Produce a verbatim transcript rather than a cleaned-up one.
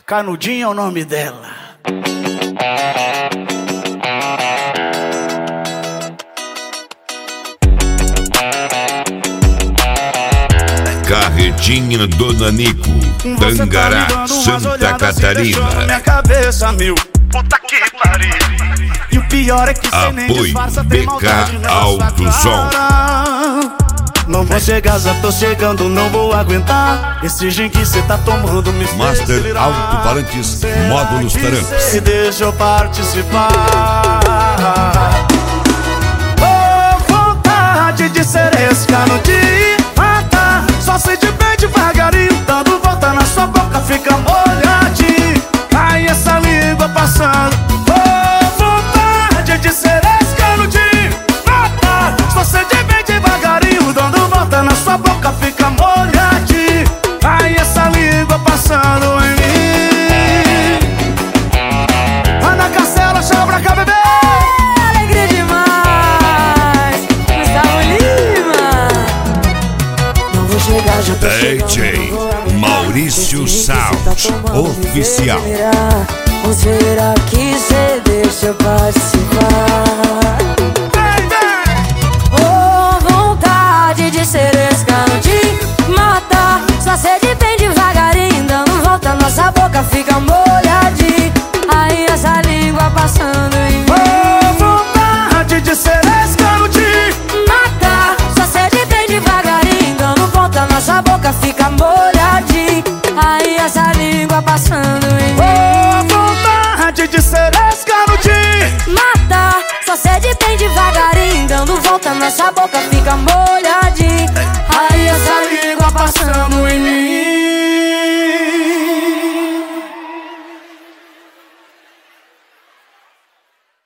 Canudinho é o nome dela. Carretinha do Nanico, Tangará, tá Santa Catarina. Minha cabeça, meu. Puta que pariu. E o pior é que cê nem disfarça, tem maldade na Alto Som. Não vou chegar, já tô chegando, não vou aguentar esse gin que cê tá tomando me fez Master delirar. Alto Palantes, módulos tarantes. Se deixa eu participar. Oh, vontade de ser esse canudinho. Mata, só sei de bem devagarinho, dando volta na sua boca, fica molhadinho. Ai, essa língua passando. Oh, vontade de ser esse canudinho. Mata, só sei de bem devagarinho, dando volta na sua boca, fica molhadinho. Ai, essa língua passando em mim. Ana Castela, chama pra cá, bebê. Alegria demais, Gustavo Lima. Não vou chegar, já tô D J chegando, Maurício Sound Oficial. Ou será que cê deixa eu participar? Oh, vontade de ser esse canudinho. Mata, só sede bem devagarinho, dando volta, nossa boca fica molhadinha. Aí essa língua passando em mim. Oh, vontade de ser esse canudinho. Mata, só sede bem devagarinho, dando volta, nossa boca fica molhadinha. Aí essa língua passando em mim. Oh, vontade de ser esse canudinho. Mata, só sede bem devagarinho, dando volta, nossa boca fica molhadinha.